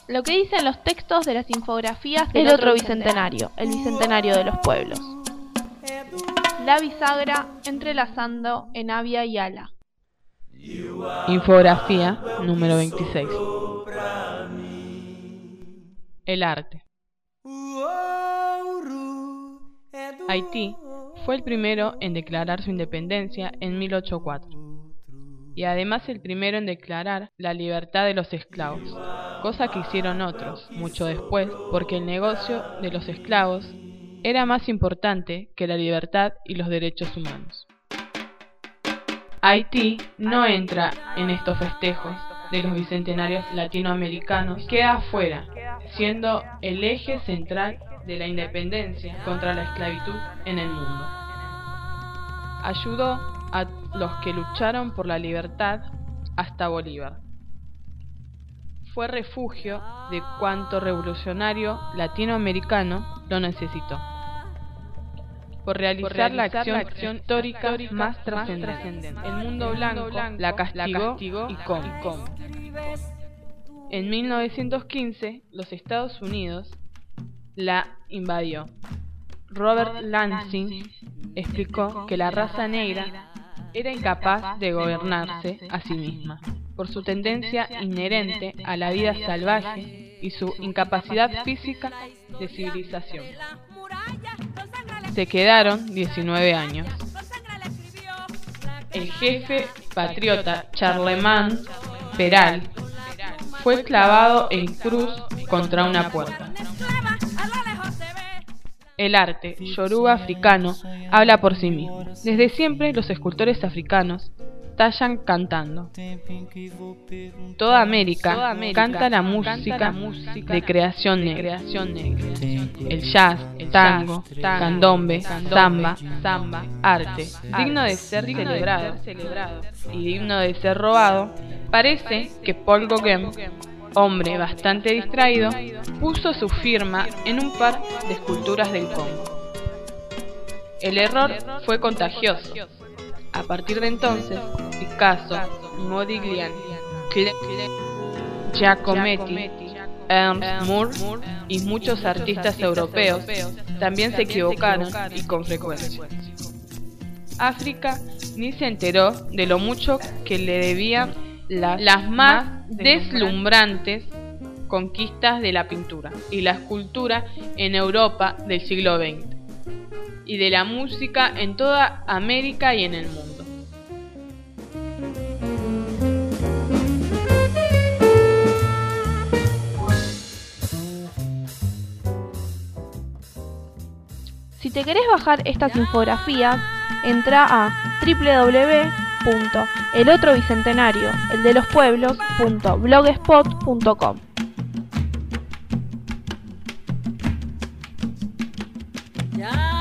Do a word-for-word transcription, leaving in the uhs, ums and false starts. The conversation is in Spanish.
Lo que dicen los textos de las infografías del otro bicentenario, el bicentenario de los pueblos. La bisagra entrelazando en Avia y Ala. Infografía número veintiséis. El arte. Haití fue el primero en declarar su independencia en mil ochocientos cuatro, y además el primero en declarar la libertad de los esclavos, cosa que hicieron otros, mucho después, porque el negocio de los esclavos era más importante que la libertad y los derechos humanos. Haití no entra en estos festejos de los bicentenarios latinoamericanos, queda afuera, siendo el eje central de la independencia contra la esclavitud en el mundo. Ayudó a los que lucharon por la libertad hasta Bolívar. Fue refugio de cuanto revolucionario latinoamericano lo necesitó, por realizar, por realizar la acción, la acción histórica, histórica más trascendente. El mundo blanco, blanco la castigó, la castigó y cómo. En mil novecientos quince, los Estados Unidos la invadió. Robert Lansing explicó que la raza negra era incapaz de gobernarse a sí misma, por su tendencia inherente a la vida salvaje y su incapacidad física de civilización. Se quedaron diecinueve años. El jefe patriota Charlemagne Peral fue clavado en cruz contra una puerta. El arte yoruba africano habla por sí mismo. Desde siempre los escultores africanos tallan cantando. Toda América, Toda América canta la música, canta la música de creación negra. El jazz, el tango, tango candombe, samba, samba, arte, digno de ser celebrado y digno de ser robado. Parece que Paul Gauguin, hombre bastante distraído, puso su firma en un par de esculturas del Congo. El error fue contagioso. A partir de entonces, Picasso, Modigliani, Giacometti, Ernst Moore y muchos artistas europeos también se equivocaron y con frecuencia. África ni se enteró de lo mucho que le debían las, las más deslumbrantes conquistas de la pintura y la escultura en Europa del siglo veinte, y de la música en toda América y en el mundo. Si te querés bajar estas infografías, entra a doble u doble u doble u punto el otro bicentenario, el de los pueblos punto blogspot punto com. Ya.